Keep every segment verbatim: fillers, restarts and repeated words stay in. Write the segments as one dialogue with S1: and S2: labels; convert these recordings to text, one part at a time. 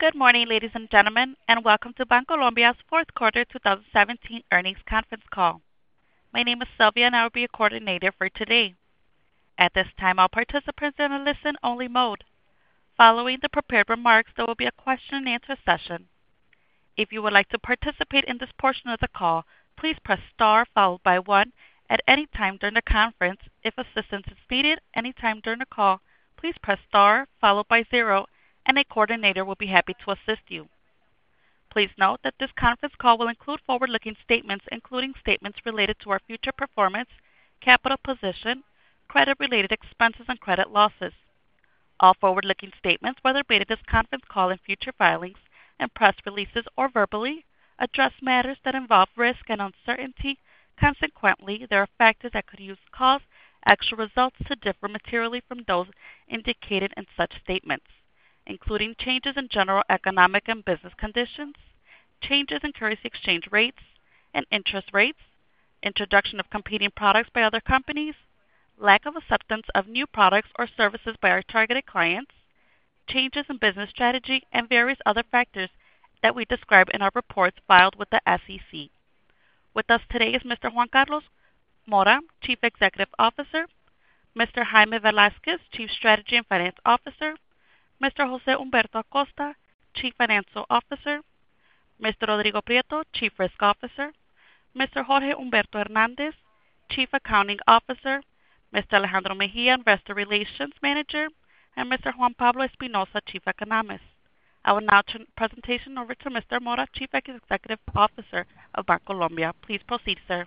S1: Good morning, ladies and gentlemen, and welcome to Bancolombia fourth quarter twenty seventeen earnings conference call. My name is Sylvia, and I will be your coordinator for today. At this time, all participants are in a listen-only mode. Following the prepared remarks, there will be a question-and-answer session. If you would like to participate in this portion of the call, please press star followed by one at any time during the conference. If assistance is needed any time during the call, please press star followed by zero, and a coordinator will be happy to assist you. Please note that this conference call will include forward-looking statements, including statements related to our future performance, capital position, credit-related expenses, and credit losses. All forward-looking statements, whether made in this conference call in future filings and press releases or verbally, address matters that involve risk and uncertainty. Consequently, there are factors that could use cause actual results to differ materially from those indicated in such statements, including changes in general economic and business conditions, changes in currency exchange rates and interest rates, introduction of competing products by other companies, lack of acceptance of new products or services by our targeted clients, changes in business strategy, and various other factors that we describe in our reports filed with the S E C. With us today is Mister Juan Carlos Mora, Chief Executive Officer, Mister Jaime Velasquez, Chief Strategy and Finance Officer, Mister José Humberto Acosta, Chief Financial Officer, Mister Rodrigo Prieto, Chief Risk Officer, Mister Jorge Humberto Hernandez, Chief Accounting Officer, Mister Alejandro Mejia, Investor Relations Manager, and Mister Juan Pablo Espinosa, Chief Economist. I will now turn the presentation over to Mister Mora, Chief Executive Officer of Bancolombia. Please proceed, sir.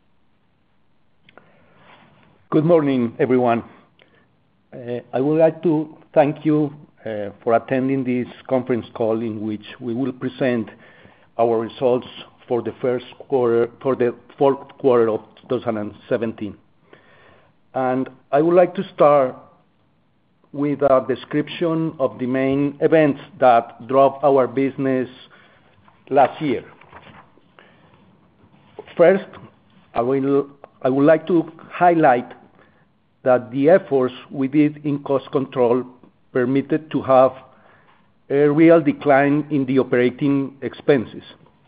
S2: Good morning, everyone. Uh, I would like to thank you uh, for attending this conference call in which we will present our results for the first quarter, for the fourth quarter of twenty seventeen. And I would like to start with a description of the main events that drove our business last year. First, I will I would like to highlight that the efforts we did in cost control permitted to have a real decline in the operating expenses.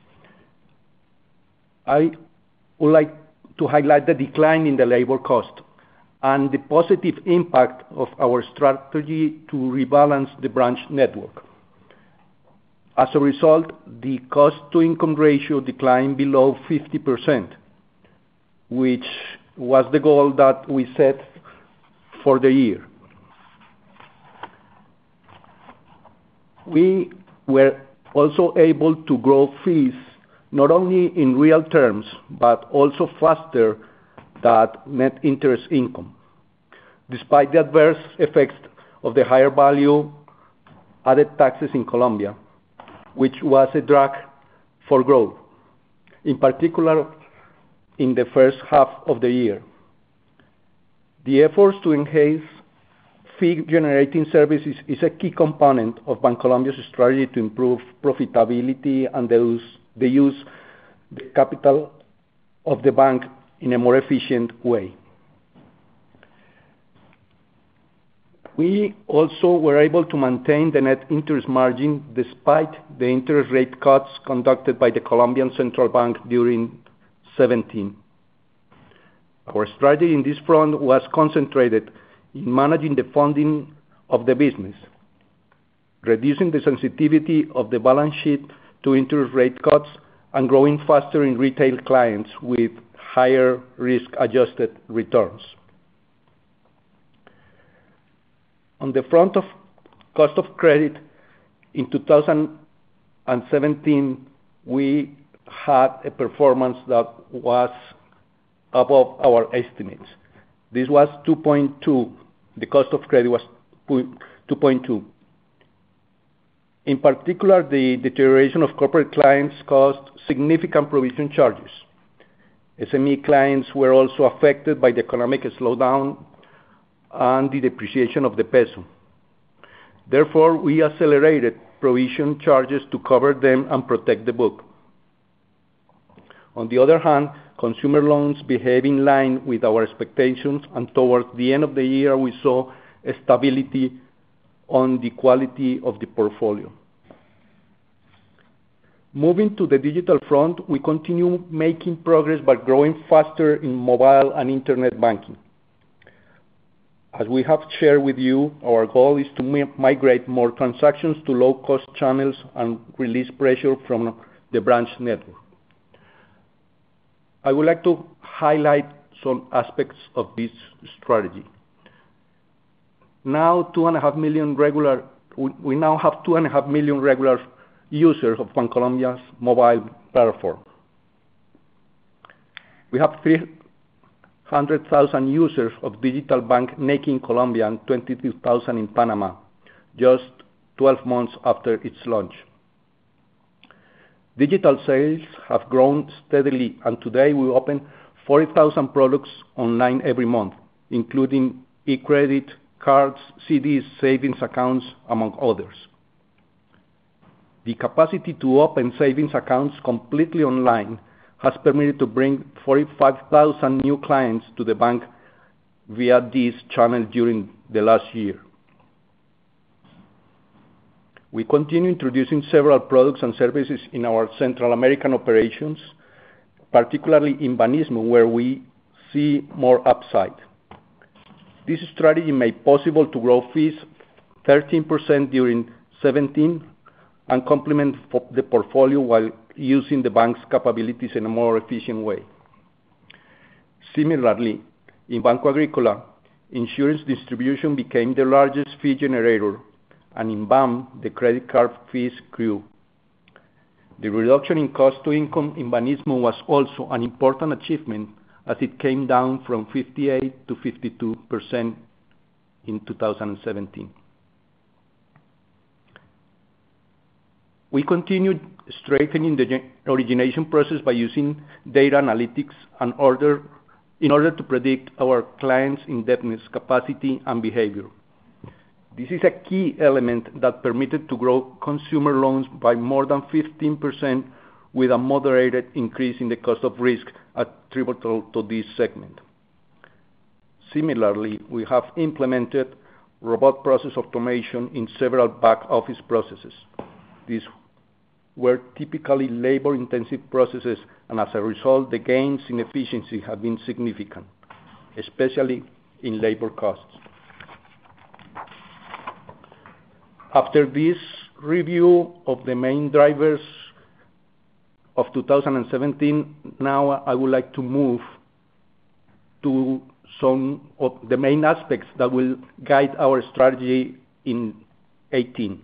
S2: I would like to highlight the decline in the labor cost and the positive impact of our strategy to rebalance the branch network. As a result, the cost-to-income ratio declined below fifty percent, which was the goal that we set for the year. We were also able to grow fees not only in real terms, but also faster than net interest income, despite the adverse effects of the higher value added taxes in Colombia, which was a drag for growth, in particular in the first half of the year. The efforts to enhance fee-generating services is a key component of Bancolombia's strategy to improve profitability and the use, the use the capital of the bank in a more efficient way. We also were able to maintain the net interest margin despite the interest rate cuts conducted by the Colombian Central Bank during seventeen. Our strategy in this front was concentrated in managing the funding of the business, reducing the sensitivity of the balance sheet to interest rate cuts, and growing faster in retail clients with higher risk-adjusted returns. On the front of cost of credit, in two thousand seventeen, we had a performance that was above our estimates. This was two point two. The cost of credit was two point two. In particular, the deterioration of corporate clients caused significant provision charges. S M E clients were also affected by the economic slowdown and the depreciation of the peso. Therefore, we accelerated provision charges to cover them and protect the book. On the other hand, consumer loans behave in line with our expectations, and towards the end of the year, we saw a stability on the quality of the portfolio. Moving to the digital front, we continue making progress by growing faster in mobile and internet banking. As we have shared with you, our goal is to migrate more transactions to low-cost channels and release pressure from the branch network. I would like to highlight some aspects of this strategy. Now, two and a half million regular, we now have two and a half million regular users of Bancolombia's mobile platform. We have three hundred thousand users of digital bank Nequi in Colombia and twenty-two thousand in Panama, just twelve months after its launch. Digital sales have grown steadily, and today we open forty thousand products online every month, including e-credit, cards, C Ds, savings accounts, among others. The capacity to open savings accounts completely online has permitted to bring forty-five thousand new clients to the bank via this channel during the last year. We continue introducing several products and services in our Central American operations, particularly in Banismo, where we see more upside. This strategy made possible to grow fees thirteen percent during seventeen and complement the portfolio while using the bank's capabilities in a more efficient way. Similarly, in Banco Agrícola, insurance distribution became the largest fee generator, and in B A M, the credit card fees grew. The reduction in cost to income in Banismo was also an important achievement, as it came down from fifty-eight to fifty-two percent in two thousand seventeen. We continued strengthening the origination process by using data analytics and order, in order to predict our clients' indebtedness capacity and behavior. This is a key element that permitted to grow consumer loans by more than fifteen percent with a moderated increase in the cost of risk attributable to this segment. Similarly, we have implemented robot process automation in several back-office processes. These were typically labor-intensive processes, and as a result, the gains in efficiency have been significant, especially in labor costs. After this review of the main drivers of two thousand seventeen, now I would like to move to some of the main aspects that will guide our strategy in eighteen.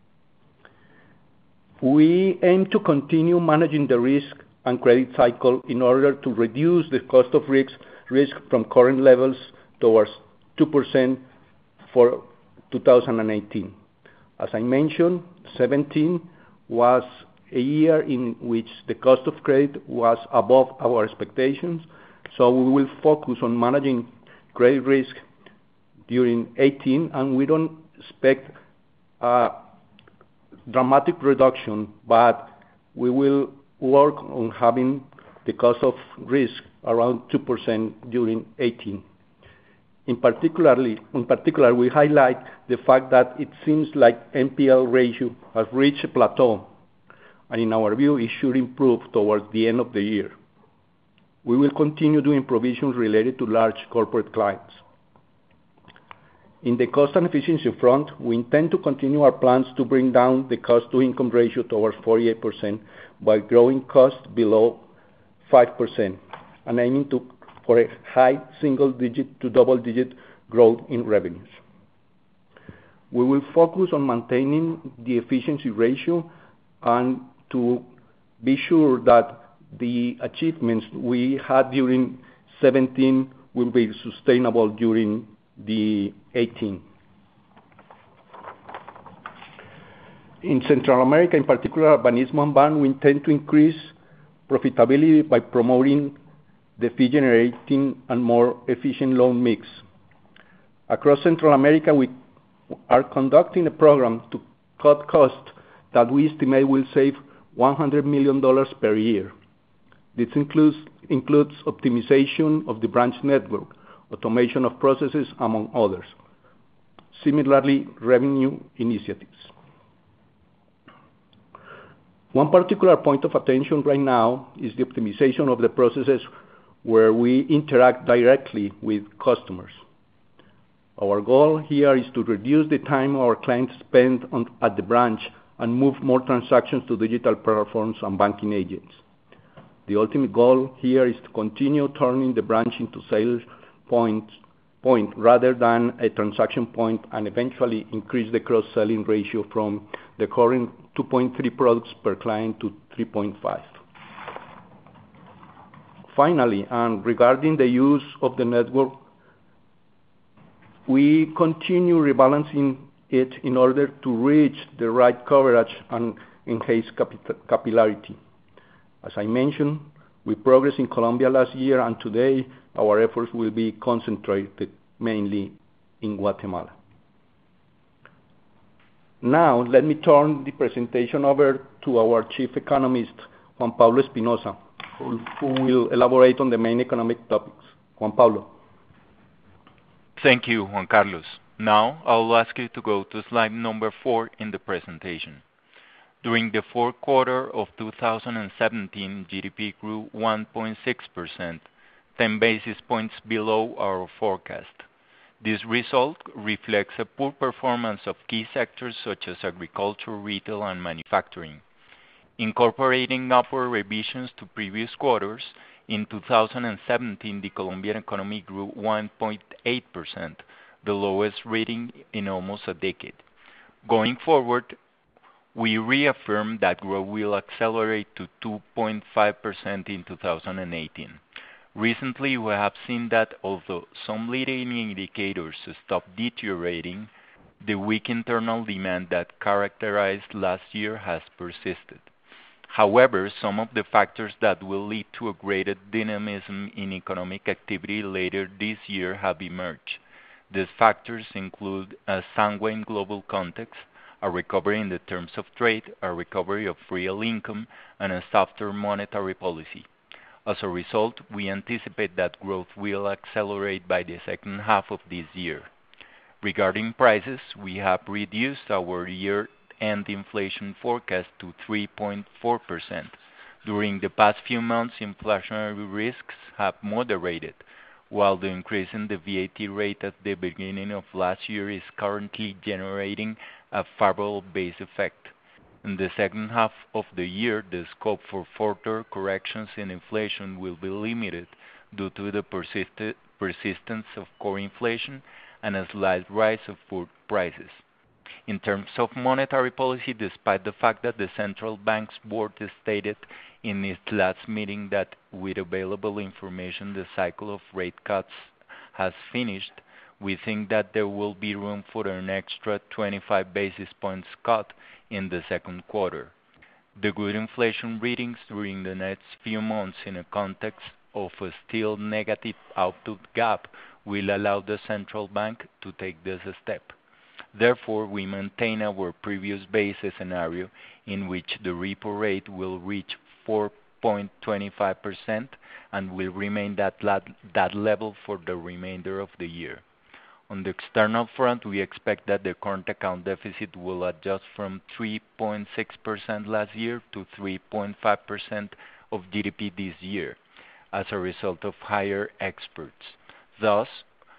S2: We aim to continue managing the risk and credit cycle in order to reduce the cost of risk, risk from current levels towards two percent for two thousand eighteen. As I mentioned, seventeen was a year in which the cost of credit was above our expectations, so we will focus on managing credit risk during eighteen, and we don't expect a dramatic reduction, but we will work on having the cost of risk around two percent during eighteen. In particularly, in particular, we highlight the fact that it seems like N P L ratio has reached a plateau, and in our view, it should improve towards the end of the year. We will continue doing provisions related to large corporate clients. In the cost and efficiency front, we intend to continue our plans to bring down the cost-to-income ratio towards forty-eight percent by growing costs below five percent and aiming to, for a high single-digit to double-digit growth in revenues. We will focus on maintaining the efficiency ratio and to be sure that the achievements we had during seventeen will be sustainable during the eighteen. In Central America, in particular, Banismo and B A M, we intend to increase profitability by promoting the fee-generating and more efficient loan mix. Across Central America, we are conducting a program to cut costs that we estimate will save one hundred million dollars per year. This includes, includes optimization of the branch network, automation of processes, among others. Similarly, revenue initiatives. One particular point of attention right now is the optimization of the processes where we interact directly with customers. Our goal here is to reduce the time our clients spend on, at the branch and move more transactions to digital platforms and banking agents. The ultimate goal here is to continue turning the branch into sales points, point rather than a transaction point, and eventually increase the cross-selling ratio from the current two point three products per client to three point five. Finally, and regarding the use of the network, we continue rebalancing it in order to reach the right coverage and enhance capillarity. As I mentioned, we progressed in Colombia last year, and today our efforts will be concentrated mainly in Guatemala. Now, let me turn the presentation over to our Chief Economist, Juan Pablo Espinosa, who, who will elaborate on the main economic topics. Juan Pablo.
S3: Thank you, Juan Carlos. Now, I'll ask you to go to slide number four in the presentation. During the fourth quarter of two thousand seventeen, G D P grew one point six percent, ten basis points below our forecast. This result reflects a poor performance of key sectors such as agriculture, retail, and manufacturing. Incorporating upward revisions to previous quarters, in two thousand seventeen the Colombian economy grew one point eight percent, the lowest reading in almost a decade. Going forward, we reaffirm that growth will accelerate to two point five percent in two thousand eighteen. Recently, we have seen that although some leading indicators stopped deteriorating, the weak internal demand that characterized last year has persisted. However, some of the factors that will lead to a greater dynamism in economic activity later this year have emerged. These factors include a sanguine global context, a recovery in the terms of trade, a recovery of real income, and a softer monetary policy. As a result, we anticipate that growth will accelerate by the second half of this year. Regarding prices, we have reduced our year-end inflation forecast to three point four percent. During the past few months, inflationary risks have moderated, while the increase in the V A T rate at the beginning of last year is currently generating a favorable base effect. In the second half of the year, the scope for further corrections in inflation will be limited due to the persist- persistence of core inflation and a slight rise of food prices. In terms of monetary policy, despite the fact that the central bank's board stated in its last meeting that with available information the cycle of rate cuts has finished, we think that there will be room for an extra twenty-five basis points cut in the second quarter. The good inflation readings during the next few months in a context of a still negative output gap will allow the central bank to take this step. Therefore, we maintain our previous base scenario in which the repo rate will reach four point two five percent and will remain at that, that level for the remainder of the year. On the external front, we expect that the current account deficit will adjust from three point six percent last year to three point five percent of G D P this year as a result of higher exports. Thus,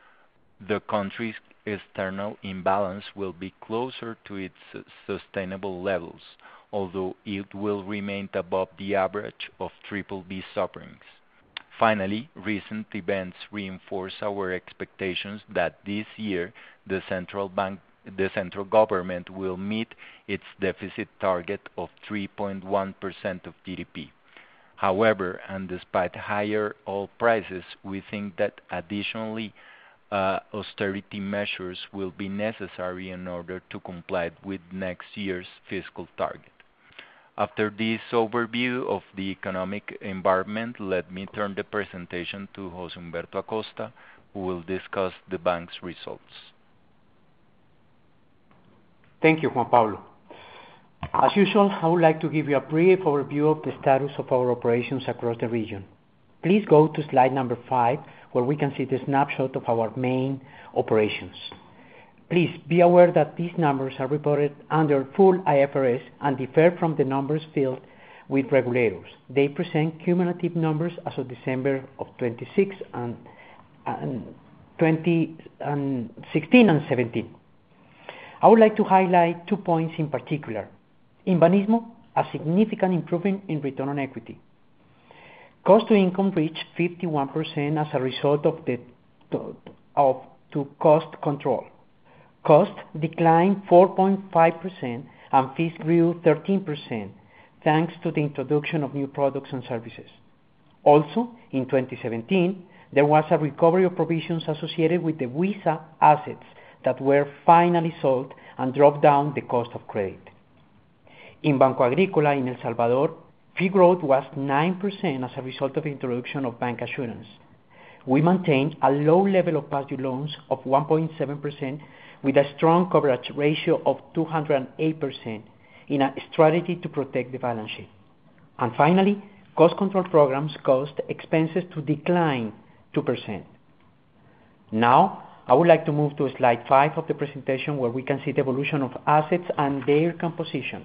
S3: the country's external imbalance will be closer to its sustainable levels, although it will remain above the average of triple B sovereigns. Finally, recent events reinforce our expectations that this year the central bank, the central government will meet its deficit target of three point one percent of G D P. However, and despite higher oil prices, we think that additionally uh, austerity measures will be necessary in order to comply with next year's fiscal target. After this overview of the economic environment, let me turn the presentation to José Humberto Acosta, who will discuss the bank's results.
S4: Thank you, Juan Pablo. As usual, I would like to give you a brief overview of the status of our operations across the region. Please go to slide number five, where we can see the snapshot of our main operations. Please be aware that these numbers are reported under full I F R S and differ from the numbers filed with regulators. They present cumulative numbers as of December of twenty-six and, and twenty sixteen and seventeen. I would like to highlight two points in particular. In Banismo, a significant improvement in return on equity. Cost to income reached fifty-one percent as a result of the to, of to cost control. Cost declined four point five percent and fees grew thirteen percent thanks to the introduction of new products and services. Also, in twenty seventeen, there was a recovery of provisions associated with the Visa assets that were finally sold and dropped down the cost of credit. In Banco Agrícola in El Salvador, fee growth was nine percent as a result of the introduction of bank assurance. We maintained a low level of past due loans of one point seven percent with a strong coverage ratio of two hundred eight percent in a strategy to protect the balance sheet. And finally, cost control programs caused expenses to decline two percent. Now, I would like to move to slide five of the presentation where we can see the evolution of assets and their composition.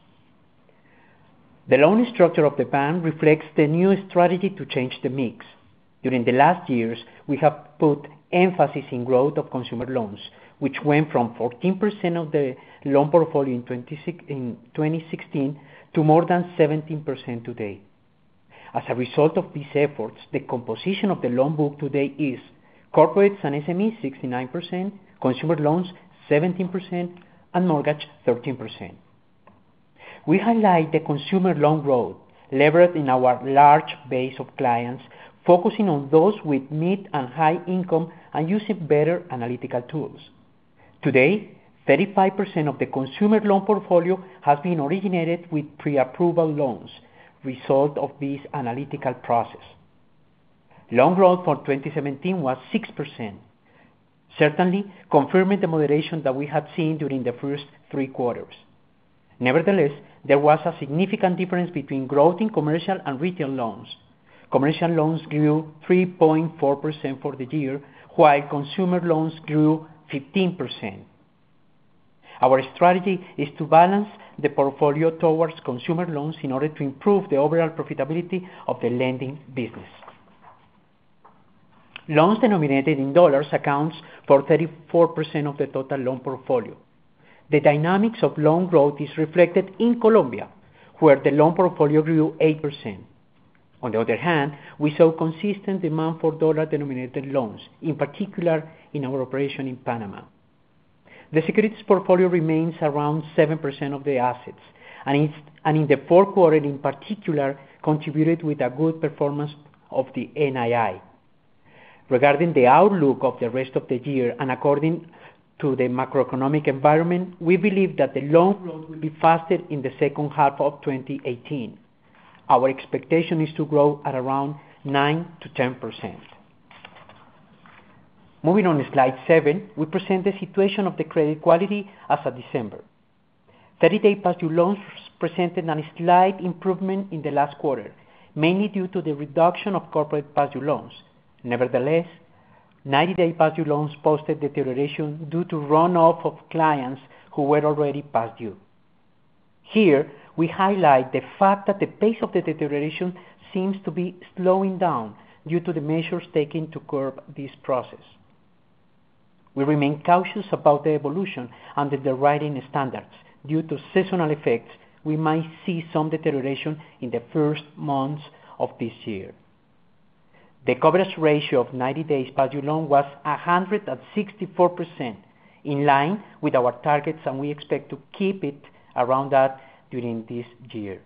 S4: The loan structure of the bank reflects the new strategy to change the mix. During the last years, we have put emphasis in growth of consumer loans, which went from fourteen percent of the loan portfolio in twenty sixteen to more than seventeen percent today. As a result of these efforts, the composition of the loan book today is corporates and S M Es sixty-nine percent, consumer loans seventeen percent, and mortgage thirteen percent. We highlight the consumer loan growth leveraged in our large base of clients, focusing on those with mid and high income and using better analytical tools. Today, thirty-five percent of the consumer loan portfolio has been originated with pre-approval loans, result of this analytical process. Loan growth for twenty seventeen was six percent, certainly confirming the moderation that we had seen during the first three quarters. Nevertheless, there was a significant difference between growth in commercial and retail loans. Commercial loans grew three point four percent for the year, while consumer loans grew fifteen percent. Our strategy is to balance the portfolio towards consumer loans in order to improve the overall profitability of the lending business. Loans denominated in dollars accounts for thirty-four percent of the total loan portfolio. The dynamics of loan growth is reflected in Colombia, where the loan portfolio grew eight percent. On the other hand, we saw consistent demand for dollar-denominated loans, in particular in our operation in Panama. The securities portfolio remains around seven percent of the assets, and, it's, and in the fourth quarter in particular contributed with a good performance of the N I I. Regarding the outlook of the rest of the year and according to the macroeconomic environment, we believe that the loan growth will be faster in the second half of twenty eighteen. Our expectation is to grow at around nine to ten percent. Moving on to slide seven, we present the situation of the credit quality as of December. thirty-day past due loans presented a slight improvement in the last quarter, mainly due to the reduction of corporate past due loans. Nevertheless, ninety-day past due loans posted deterioration due to runoff of clients who were already past due. Here, we highlight the fact that the pace of the deterioration seems to be slowing down due to the measures taken to curb this process. We remain cautious about the evolution under the writing standards. Due to seasonal effects, we might see some deterioration in the first months of this year. The coverage ratio of ninety days past due loan was one hundred sixty-four percent, in line with our targets, and we expect to keep it around that during this year.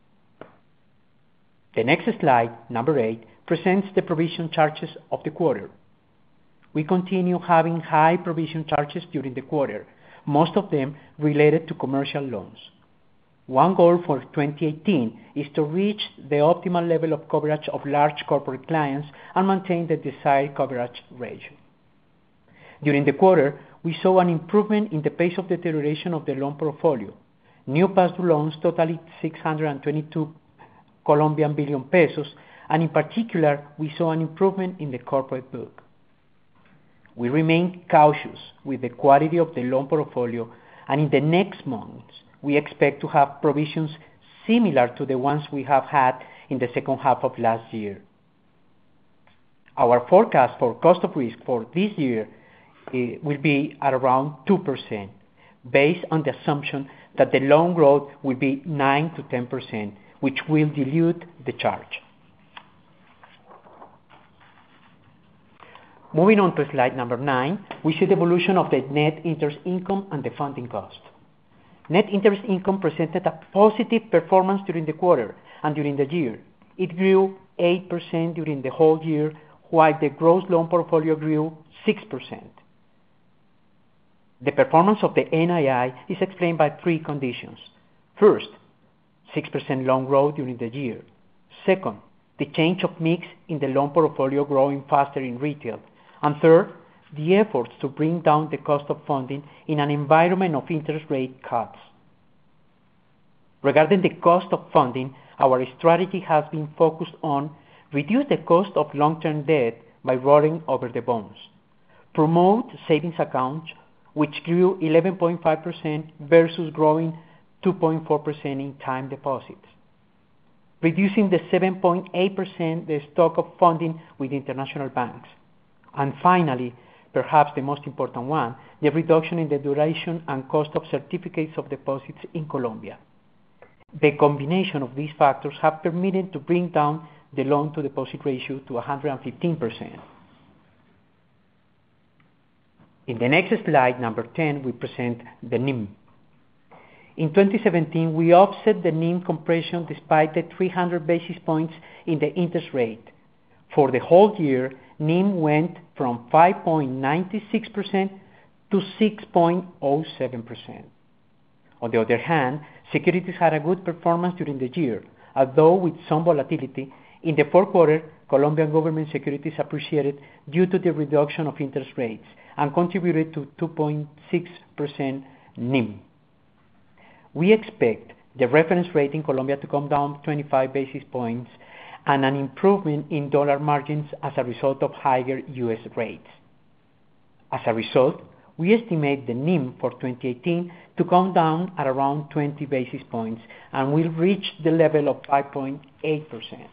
S4: The next slide, number eight, presents the provision charges of the quarter. We continue having high provision charges during the quarter, most of them related to commercial loans. One goal for twenty eighteen is to reach the optimal level of coverage of large corporate clients and maintain the desired coverage ratio. During the quarter, we saw an improvement in the pace of deterioration of the loan portfolio. New past due loans totaled six hundred twenty-two Colombian billion pesos, and in particular, we saw an improvement in the corporate book. We remain cautious with the quality of the loan portfolio, and in the next months, we expect to have provisions similar to the ones we have had in the second half of last year. Our forecast for cost of risk for this year uh, will be at around two percent, based on the assumption that the loan growth will be nine to ten percent, which will dilute the charge. Moving on to slide number nine, we see the evolution of the net interest income and the funding cost. Net interest income presented a positive performance during the quarter and during the year. It grew eight percent during the whole year, while the gross loan portfolio grew six percent. The performance of the N I I is explained by three conditions. First, six percent loan growth during the year. Second, the change of mix in the loan portfolio growing faster in retail. And third, the efforts to bring down the cost of funding in an environment of interest rate cuts. Regarding the cost of funding, our strategy has been focused on reduce the cost of long-term debt by rolling over the bonds, promote savings accounts, which grew eleven point five percent versus growing two point four percent in time deposits, reducing the seven point eight percent the stock of funding with international banks, and finally, perhaps the most important one, the reduction in the duration and cost of certificates of deposits in Colombia. The combination of these factors have permitted to bring down the loan-to-deposit ratio to one hundred fifteen percent. In the next slide, number ten, we present the N I M. In twenty seventeen, we offset the N I M compression despite the three hundred basis points in the interest rate. For the whole year, N I M went from five point nine six percent to six point zero seven percent. On the other hand, securities had a good performance during the year, although with some volatility. In the fourth quarter, Colombian government securities appreciated due to the reduction of interest rates and contributed to two point six percent N I M. We expect the reference rate in Colombia to come down twenty-five basis points and an improvement in dollar margins as a result of higher U S rates. As a result, we estimate the N I M for twenty eighteen to come down at around twenty basis points and will reach the level of five point eight percent.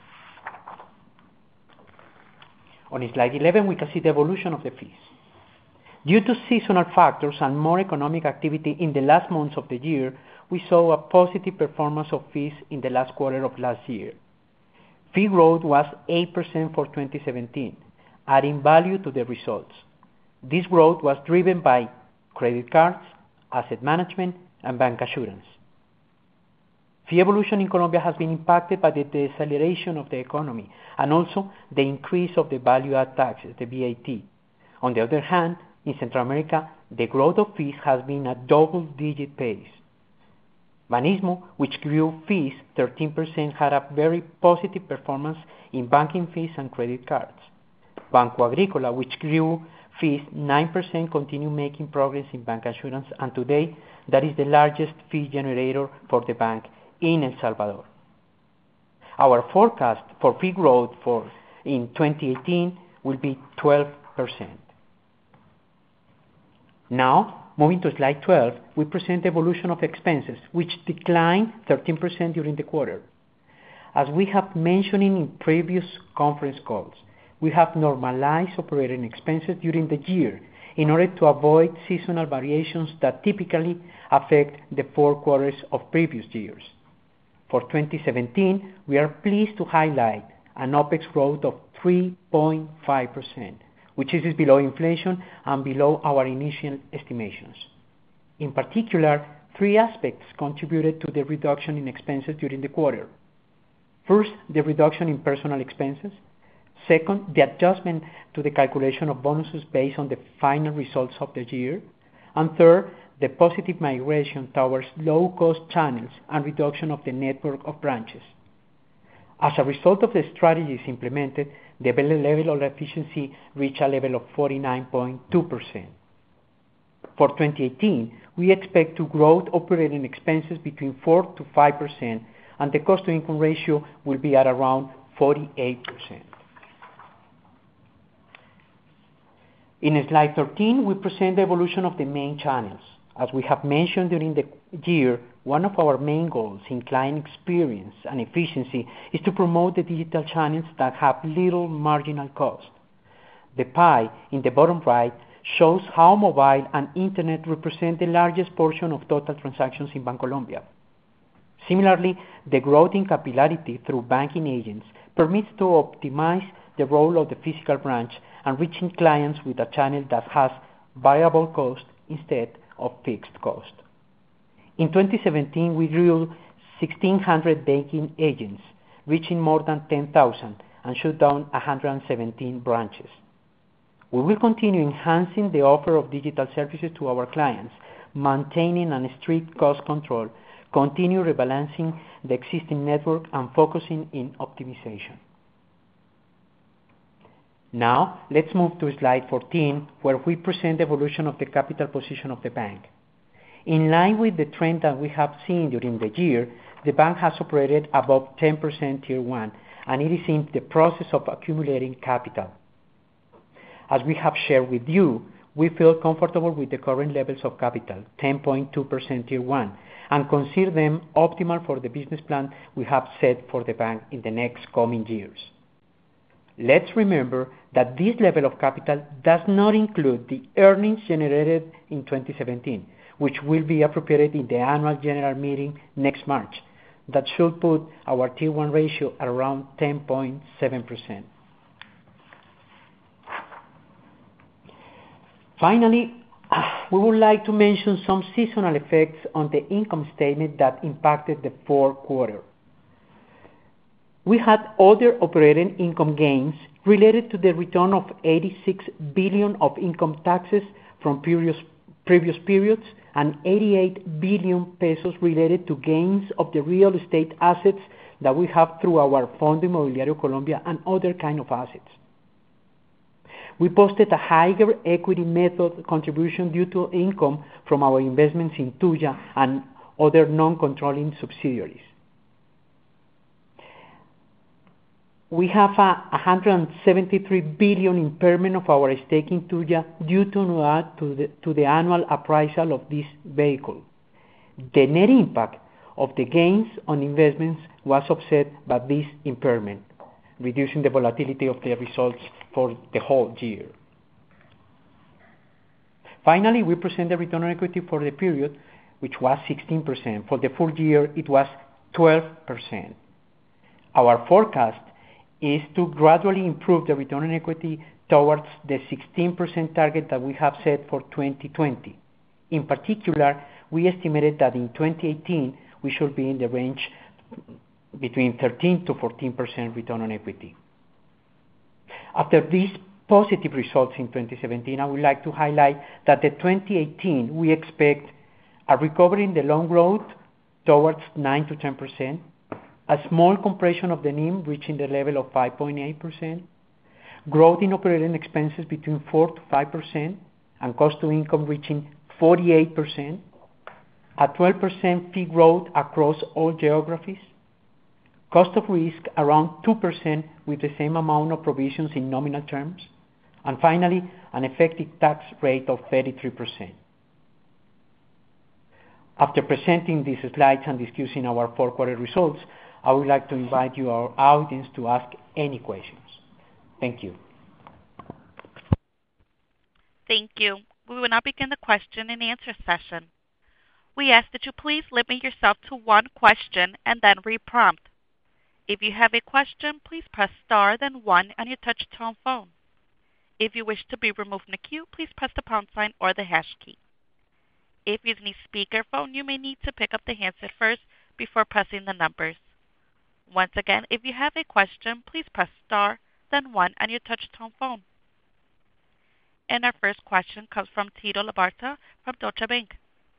S4: On slide eleven, we can see the evolution of the fees. Due to seasonal factors and more economic activity in the last months of the year, we saw a positive performance of fees in the last quarter of last year. Fee growth was eight percent for twenty seventeen, adding value to the results. This growth was driven by credit cards, asset management, and bancassurance. Fee evolution in Colombia has been impacted by the deceleration of the economy and also the increase of the value-add taxes, the V A T. On the other hand, in Central America, the growth of fees has been at double-digit pace. Banismo, which grew fees thirteen percent, had a very positive performance in banking fees and credit cards. Banco Agrícola, which grew fees nine percent, continued making progress in bancassurance, and today that is the largest fee generator for the bank in El Salvador. Our forecast for fee growth for in twenty eighteen will be twelve percent. Now, moving to slide twelve, we present the evolution of expenses, which declined thirteen percent during the quarter. As we have mentioned in previous conference calls, we have normalized operating expenses during the year in order to avoid seasonal variations that typically affect the four quarters of previous years. For twenty seventeen, we are pleased to highlight an OPEX growth of three point five percent, which is below inflation and below our initial estimations. In particular, three aspects contributed to the reduction in expenses during the quarter. First, the reduction in personal expenses. Second, the adjustment to the calculation of bonuses based on the final results of the year. And third, the positive migration towards low-cost channels and reduction of the network of branches. As a result of the strategies implemented, the level of efficiency reached a level of forty-nine point two percent. For twenty eighteen, we expect to grow operating expenses between four to five percent, and the cost-to-income ratio will be at around forty-eight percent. In slide thirteen, we present the evolution of the main channels. As we have mentioned during the year, one of our main goals in client experience and efficiency is to promote the digital channels that have little marginal cost. The pie in the bottom right shows how mobile and internet represent the largest portion of total transactions in Bancolombia. Similarly, the growth in capillarity through banking agents permits to optimize the role of the physical branch and reaching clients with a channel that has variable cost instead of fixed cost. In twenty seventeen, we grew sixteen hundred banking agents, reaching more than ten thousand, and shut down one hundred seventeen branches. We will continue enhancing the offer of digital services to our clients, maintaining a strict cost control, continue rebalancing the existing network, and focusing in optimization. Now, let's move to slide fourteen, where we present the evolution of the capital position of the bank. In line with the trend that we have seen during the year, the bank has operated above ten percent Tier one, and it is in the process of accumulating capital. As we have shared with you, we feel comfortable with the current levels of capital, ten point two percent Tier one, and consider them optimal for the business plan we have set for the bank in the next coming years. Let's remember that this level of capital does not include the earnings generated in twenty seventeen, which will be appropriated in the annual general meeting next March. That should put our Tier one ratio at around ten point seven percent. Finally, we would like to mention some seasonal effects on the income statement that impacted the fourth quarter. We had other operating income gains related to the return of eighty-six billion of income taxes from previous, previous periods and eighty-eight billion pesos related to gains of the real estate assets that we have through our Fondo Inmobiliario Colombia and other kind of assets. We posted a higher equity method contribution due to income from our investments in Tuya and other non-controlling subsidiaries. We have a one hundred seventy-three billion impairment of our stake in Tuya due to, uh, to, the, to the annual appraisal of this vehicle. The net impact of the gains on investments was offset by this impairment, reducing the volatility of the results for the whole year. Finally, we present the return on equity for the period, which was sixteen percent. For the full year, it was twelve percent. Our forecast is to gradually improve the return on equity towards the sixteen percent target that we have set for twenty twenty. In particular, we estimated that in twenty eighteen, we should be in the range between thirteen to fourteen percent return on equity. After these positive results in twenty seventeen, I would like to highlight that in twenty eighteen, we expect a recovery in the loan growth towards nine to ten percent, a small compression of the N I M reaching the level of five point eight percent, growth in operating expenses between four to five percent, and cost to income reaching forty-eight percent, a twelve percent fee growth across all geographies, cost of risk around two percent with the same amount of provisions in nominal terms, and finally, an effective tax rate of thirty-three percent. After presenting these slides and discussing our fourth quarter results, I would like to invite you, our audience, to ask any questions. Thank you.
S1: Thank you. We will now begin the question and answer session. We ask that you please limit yourself to one question and then re-prompt. If you have a question, please press star then one on your touch-tone phone. If you wish to be removed from the queue, please press the pound sign or the hash key. If using a speakerphone, you may need to pick up the handset first before pressing the numbers. Once again, if you have a question, please press star, then one on your touch-tone phone. And our first question comes from Tito Labarta from Deutsche Bank.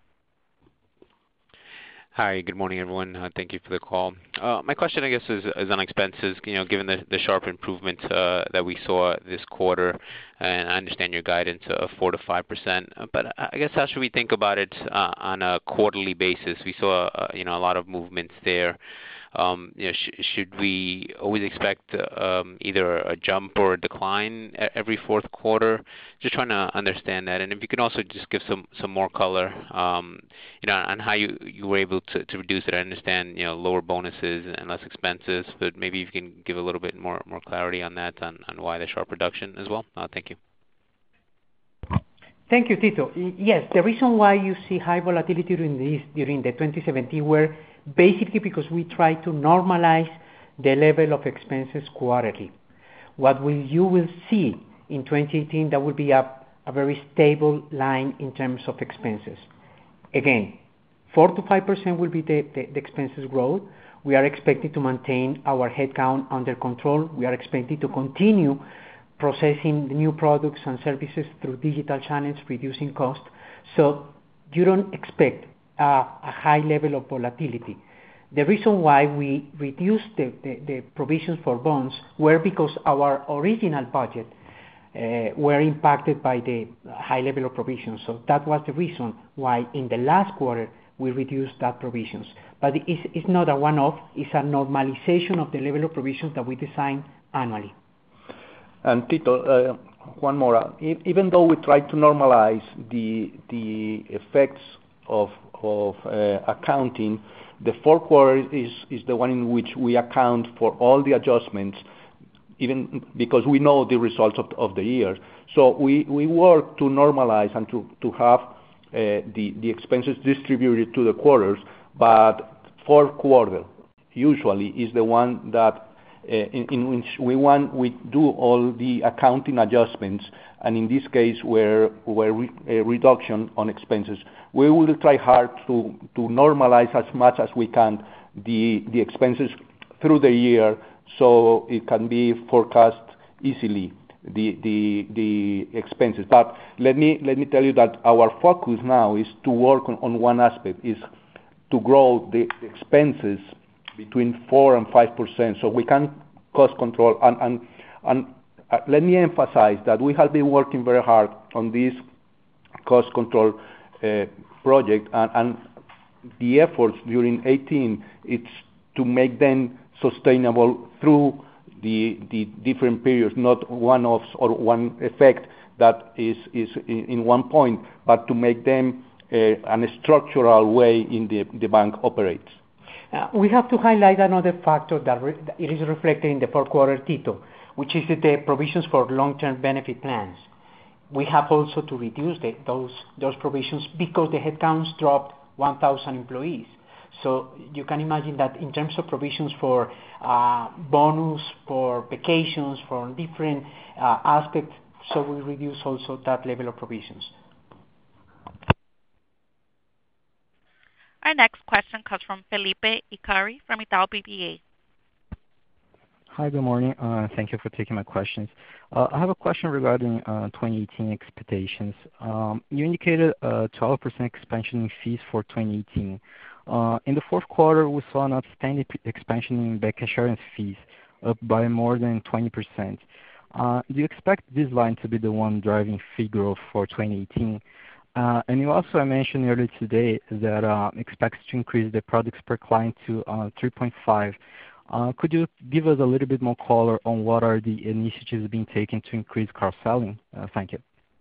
S5: Hi, good morning, everyone. Uh, thank you for the call. Uh, my question, I guess, is, is on expenses. You know, given the, the sharp improvement uh, that we saw this quarter, and I understand your guidance of four to five percent. But I guess how should we think about it uh, on a quarterly basis? We saw, uh, you know, a lot of movements there. Um, you know, sh- should we always expect um, either a jump or a decline every fourth quarter? Just trying to understand that. And if you can also just give some, some more color, um, you know, on how you, you were able to, to reduce it. I understand, you know, lower bonuses and less expenses, but maybe you can give a little bit more, more clarity on that, on, on why the sharp reduction as well. Uh, thank you.
S4: Thank you, Tito. Yes, the reason why you see high volatility during this, during the twenty seventeen were basically because we try to normalize the level of expenses quarterly. What will, you will see in twenty eighteen, that will be a, a very stable line in terms of expenses. Again, four to five percent will be the, the, the expenses growth. We are expecting to maintain our headcount under control. We are expecting to continue processing the new products and services through digital channels, reducing cost. So you don't expect a, a high level of volatility. The reason why we reduced the, the, the provisions for bonds were because our original budget uh, were impacted by the high level of provisions. So that was the reason why in the last quarter we reduced that provisions. But it's, it's not a one-off, it's a normalization of the level of provisions that we design annually.
S2: And Tito, uh, one more. Even though we try to normalize the the effects of of uh, accounting, the fourth quarter is is the one in which we account for all the adjustments, even because we know the results of of the year. So we we work to normalize and to to have uh, the the expenses distributed to the quarters, but fourth quarter usually is the one that. Uh, in, in which we want we do all the accounting adjustments, and in this case, where where re, a reduction on expenses, we will try hard to to normalize as much as we can the the expenses through the year, so it can be forecast easily the the the expenses. But let me let me tell you that our focus now is to work on, on one aspect, is to grow the expenses between four and five percent, so we can cost control. And, and, and uh, let me emphasize that we have been working very hard on this cost control uh, project, and, and the efforts during eighteen, it's to make them sustainable through the, the different periods, not one-offs or one effect that is, is in, in one point, but to make them uh, in a structural way in the, the bank operates.
S4: Uh, we have to highlight another factor that, re- that it is reflected in the fourth quarter, Tito, which is the provisions for long-term benefit plans. We have also to reduce the, those those provisions because the headcounts dropped one thousand employees. So you can imagine that in terms of provisions for uh, bonus, for vacations, for different uh, aspects, so we reduce also that level of provisions.
S1: Our next question comes from Felipe Icari from Itaú B B A.
S6: Hi, good morning. Uh, thank you for taking my questions. Uh, I have a question regarding uh, twenty eighteen expectations. Um, you indicated a twelve percent expansion in fees for twenty eighteen. Uh, in the fourth quarter, we saw an outstanding expansion in bancassurance fees, up by more than twenty percent. Uh, do you expect this line to be the one driving fee growth for twenty eighteen? Uh, and you also mentioned earlier today that uh, expects to increase the products per client to uh, three point five. Uh, could you give us a little bit more color on what are the initiatives being taken to increase cross-selling? Uh, thank you.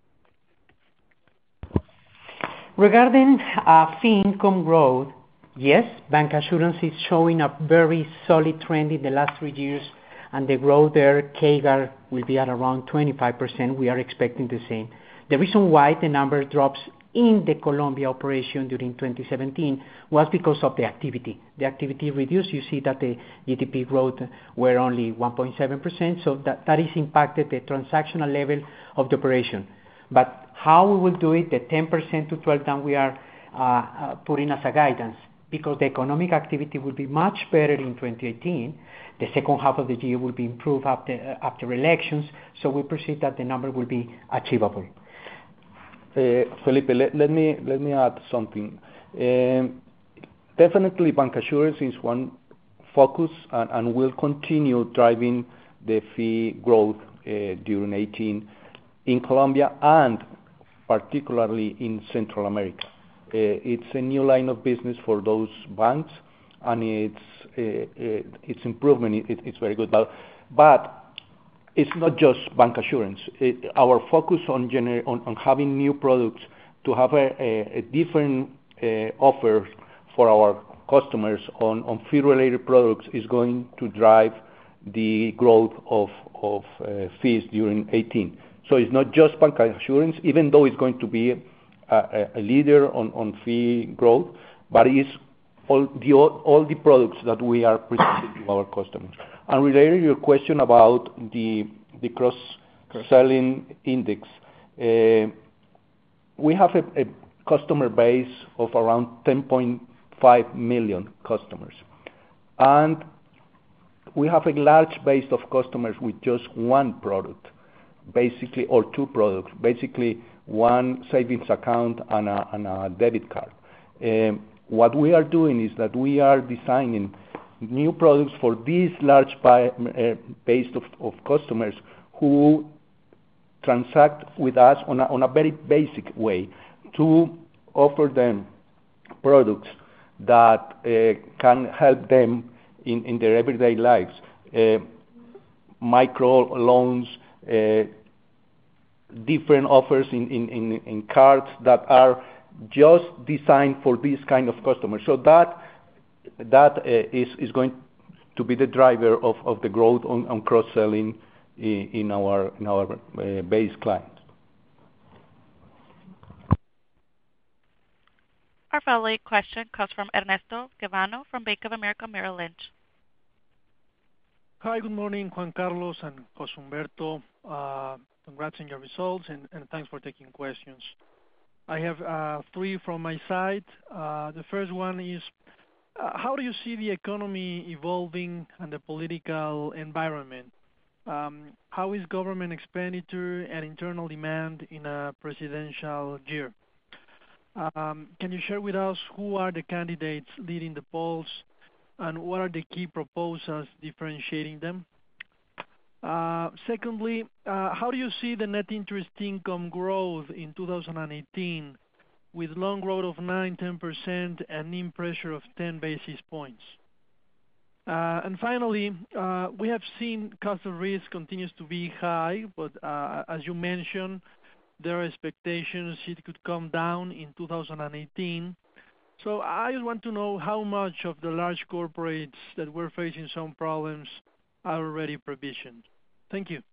S4: Regarding uh, fee income growth, yes, bancassurance is showing a very solid trend in the last three years, and the growth there, C A G R, will be at around twenty-five percent. We are expecting the same. The reason why the number drops in the Colombia operation during twenty seventeen was because of the activity. The activity reduced. You see that the G D P growth were only one point seven percent, so that, that is impacted the transactional level of the operation. But how we will do it, the ten percent to twelve that we are uh, uh, putting as a guidance, because the economic activity will be much better in twenty eighteen. The second half of the year will be improved after, uh, after elections, so we perceive that the number will be achievable.
S2: Uh, Felipe, let, let me let me add something. Um, definitely, bancassurance is one focus, and, and will continue driving the fee growth uh, during eighteen in Colombia and particularly in Central America. Uh, it's a new line of business for those banks, and it's its improvement, it's very good. But it's not just bancassurance. Our focus on having new products to have a different offer for our customers on fee-related products is going to drive the growth of fees during eighteen. So it's not just bancassurance, even though it's going to be a leader on fee growth, but it's all the products that we are presenting to our customers. And related to your question about the cross-selling index, we have a customer base of around ten point five million customers. And we have a large base of customers with just one product, basically, or two products, basically one savings account and a debit card. What we are doing is that we are designing new products for this large base of customers who transact with us on a very basic way to offer them products that can help them in their everyday lives. Micro loans, different offers in cards that are just designed for this kind of customers. So that that is going to be the driver of the growth on cross-selling in our base clients.
S1: Our following question comes from Ernesto Gabilondo from Bank of America Merrill Lynch.
S7: Hi, good morning, Juan Carlos and José Humberto. Uh, congrats on your results, and, and thanks for taking questions. I have uh, three from my side. Uh, the first one is, uh, how do you see the economy evolving and the political environment? Um, how is government expenditure and internal demand in a presidential year? Um, can you share with us who are the candidates leading the polls, and what are the key proposals differentiating them? Uh, secondly, uh, how do you see the net interest income growth in two thousand eighteen with loan growth of nine to ten percent and N I M pressure of ten basis points? Uh, and finally, uh, we have seen cost of risk continues to be high, but uh, as you mentioned, there are expectations it could come down in two thousand eighteen. So I just want to know how much of the large corporates that were facing some problems are already provisioned. Thank you.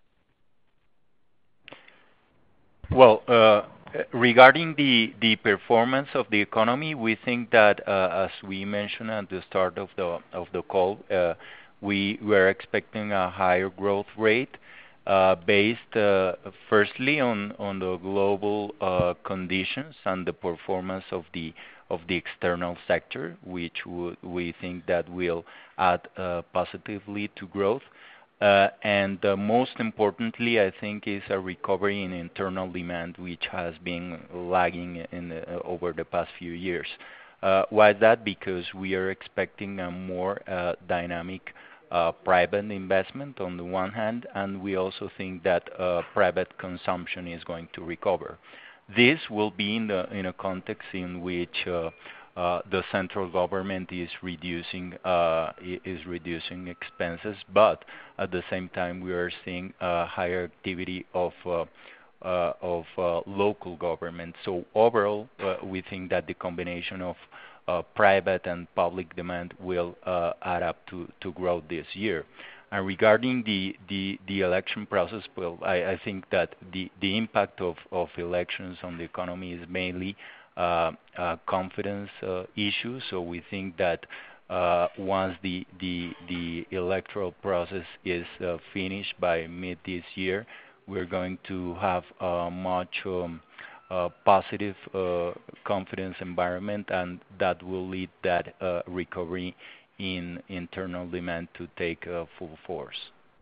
S3: Well, uh, regarding the, the performance of the economy, we think that, uh, as we mentioned at the start of the of the call, uh, we were expecting a higher growth rate. Uh, based uh, firstly on, on the global uh, conditions and the performance of the of the external sector, which w- we think that will add uh, positively to growth. Uh, and uh, most importantly, I think, is a recovery in internal demand, which has been lagging in the, uh, over the past few years. Uh, why is that? Because we are expecting a more uh, dynamic Uh, private investment on the one hand, and we also think that uh, private consumption is going to recover. This will be in the in a context in which uh, uh, the central government is reducing uh, is reducing expenses, but at the same time we are seeing a higher activity of uh, uh, of uh, local government. So overall, uh, we think that the combination of Uh, private and public demand will uh, add up to, to growth this year. And regarding the, the, the election process, well, I, I think that the, the impact of, of elections on the economy is mainly uh, a confidence uh, issue. So we think that uh, once the, the, the electoral process is uh, finished by mid this year, we're going to have a much um, Uh, positive uh, confidence environment, and that will lead that uh, recovery in internal demand to take uh, full force.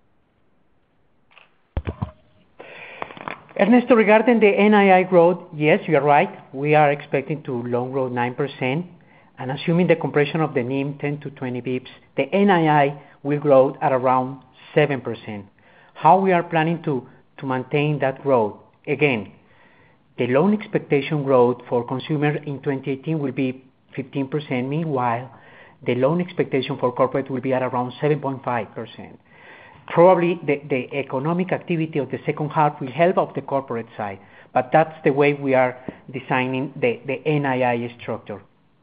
S4: Ernesto, regarding the N I I growth, yes, you are right. We are expecting to loan growth nine percent, and assuming the compression of the N I M ten to twenty bips, the N I I will grow at around seven percent. How we are planning to, to maintain that growth? Again, the loan expectation growth for consumer in twenty eighteen will be fifteen percent. Meanwhile, the loan expectation for corporate will be at around seven point five percent. Probably the, the economic activity of the second half will help of the corporate side, but that's the way we are designing the, the N I I structure.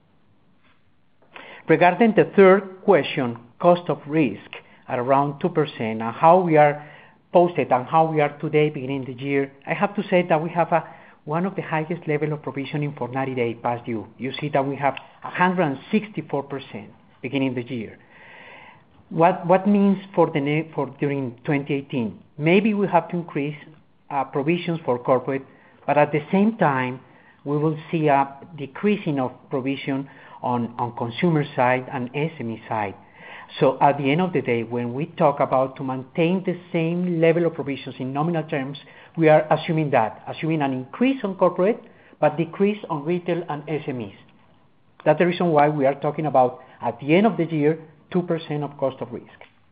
S4: Regarding the third question, cost of risk at around two percent, and how we are posted and how we are today beginning the year, I have to say that we have a, one of the highest level of provisioning for ninety day past due. You see that we have one hundred sixty-four percent beginning the year. What what means for the for during twenty eighteen? Maybe we have to increase uh, provisions for corporate, but at the same time we will see a decreasing of provision on on consumer side and S M E side. So at the end of the day, when we talk about to maintain the same level of provisions in nominal terms, we are assuming that, assuming an increase on corporate, but decrease on retail and S M Es. That's the reason why we are talking about, at the end of the year, two percent of cost of risk.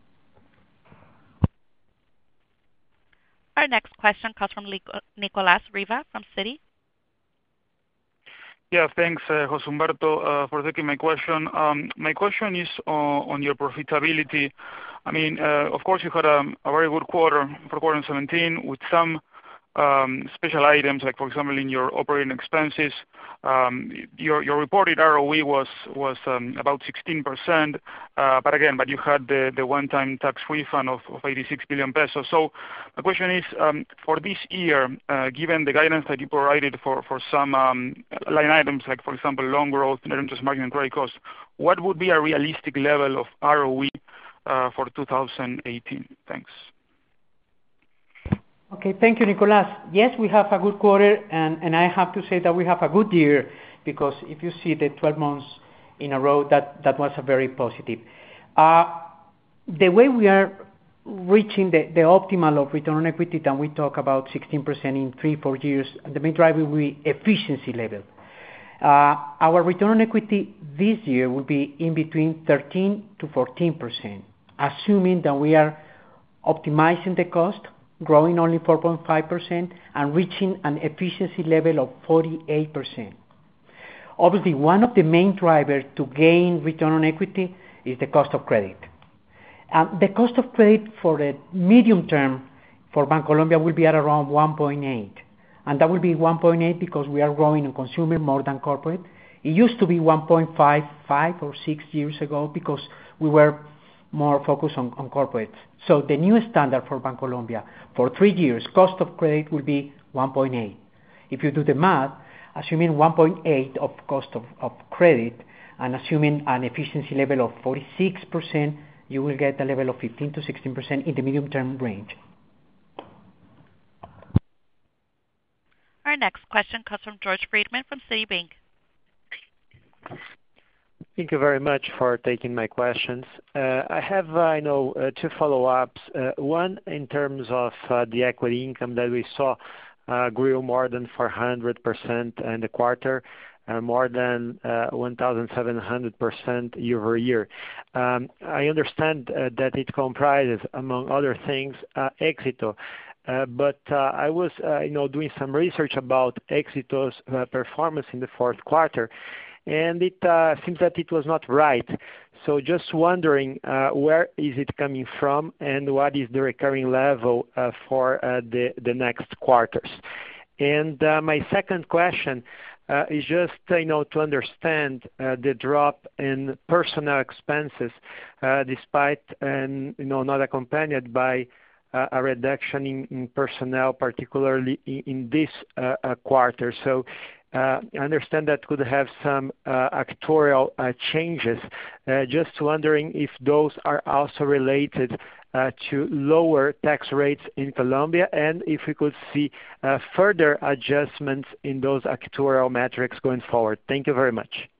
S1: Our next question comes from Nicolas Riva from Citi.
S8: Yeah, thanks, uh, José Humberto, uh, for taking my question. Um, my question is on, on your profitability. I mean, uh, of course, you had a, a very good quarter for quarter seventeen with some um, special items, like, for example, in your operating expenses. Um, your, your reported R O E was, was um, about sixteen percent, uh, but again, but you had the, the one-time tax refund of, of eighty-six billion pesos. So the question is, um, for this year, uh, given the guidance that you provided for, for some um, line items, like, for example, loan growth, net interest margin, and credit costs, what would be a realistic level of R O E uh, for two thousand eighteen? Thanks.
S4: Okay, thank you, Nicolas. Yes, we have a good quarter, and, and I have to say that we have a good year, because if you see the twelve months in a row, that, that was a very positive. Uh, the way we are reaching the, the optimal of return on equity, that we talk about sixteen percent in three, four years, the main driver will be efficiency level. Uh, our return on equity this year will be in between thirteen to fourteen percent, assuming that we are optimizing the cost, growing only four point five percent, and reaching an efficiency level of forty-eight percent. Obviously, one of the main drivers to gain return on equity is the cost of credit. And the cost of credit for the medium term for Bancolombia will be at around one point eight. And that will be one point eight because we are growing in consumer more than corporate. It used to be one point five, five or six years ago because we were more focused on, on corporates. So the new standard for Bancolombia for three years, cost of credit will be one point eight. If you do the math, assuming one point eight of cost of, of credit and assuming an efficiency level of forty-six percent, you will get a level of fifteen to sixteen percent in the medium-term range.
S1: Our next question comes from George Friedman from Citibank.
S9: Thank you very much for taking my questions. Uh, I have, uh, I know, uh, two follow-ups. Uh, one, in terms of uh, the equity income that we saw uh, grew more than four hundred percent in the quarter, uh, more than uh, one thousand seven hundred percent year over year. Um, I understand uh, that it comprises, among other things, uh, Éxito. Uh, but uh, I was, uh, you know, doing some research about Éxito's uh, performance in the fourth quarter, and it uh, seems that it was not right. So just wondering uh, where is it coming from and what is the recurring level uh, for uh, the, the next quarters. And uh, my second question uh, is just uh, you know, to understand uh, the drop in personnel expenses uh, despite and you know, not accompanied by uh, a reduction in, in personnel, particularly in, in this uh, uh, quarter. So Uh, I understand that could have some uh, actuarial uh, changes. Uh, just wondering if those are also related uh, to lower tax rates in Colombia, and if we could see uh, further adjustments in those actuarial metrics going forward. Thank you very much.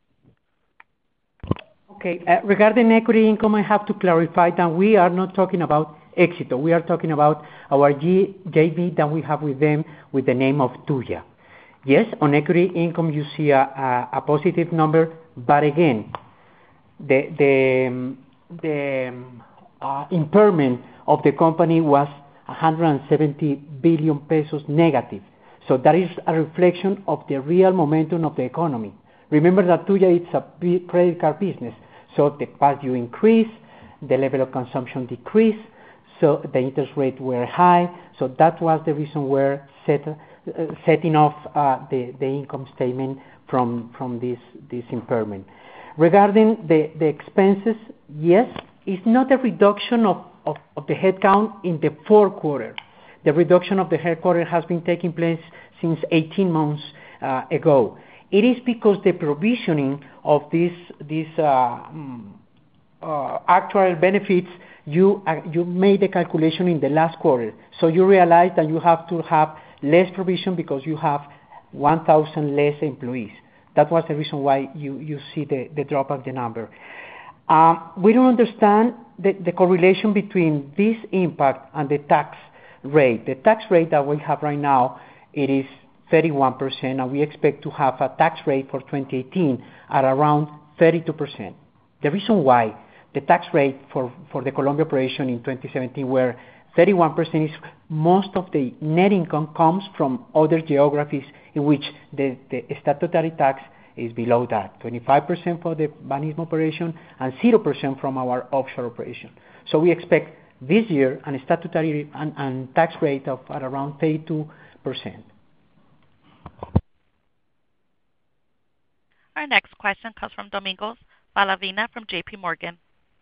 S4: Okay, uh, regarding equity income, I have to clarify that we are not talking about Éxito. We are talking about our G J V that we have with them with the name of Tuya. Yes, on equity income you see a, a, a positive number, but again, the the the uh, impairment of the company was one hundred seventy billion pesos negative. So that is a reflection of the real momentum of the economy. Remember that Tuya is a credit card business, So the past due increased, the level of consumption decreased, so the interest rates were high. So that was the reason we're set, uh, setting off uh, the, the income statement from, from this, this impairment. Regarding the, the expenses, yes, it's not a reduction of, of, of the headcount in the fourth quarter. The reduction of the headquarters has been taking place since eighteen months uh, ago. It is because the provisioning of these these uh, uh, actual benefits, you uh, you made the calculation in the last quarter, so you realize that you have to have less provision because you have one thousand less employees. That was the reason why you, you see the, the drop of the number. Um, we don't understand the, the correlation between this impact and the tax rate. The tax rate that we have right now, it is thirty-one percent, and we expect to have a tax rate for twenty eighteen at around thirty-two percent. The reason why the tax rate for, for the Colombia operation in twenty seventeen were thirty-one percent is most of the net income comes from other geographies in which the, the statutory tax is below that, twenty-five percent for the Banismo operation and zero percent from our offshore operation. So we expect this year a statutory and, and tax rate of at around thirty-two percent.
S1: Our next question comes from Domingos Falavina from J P Morgan.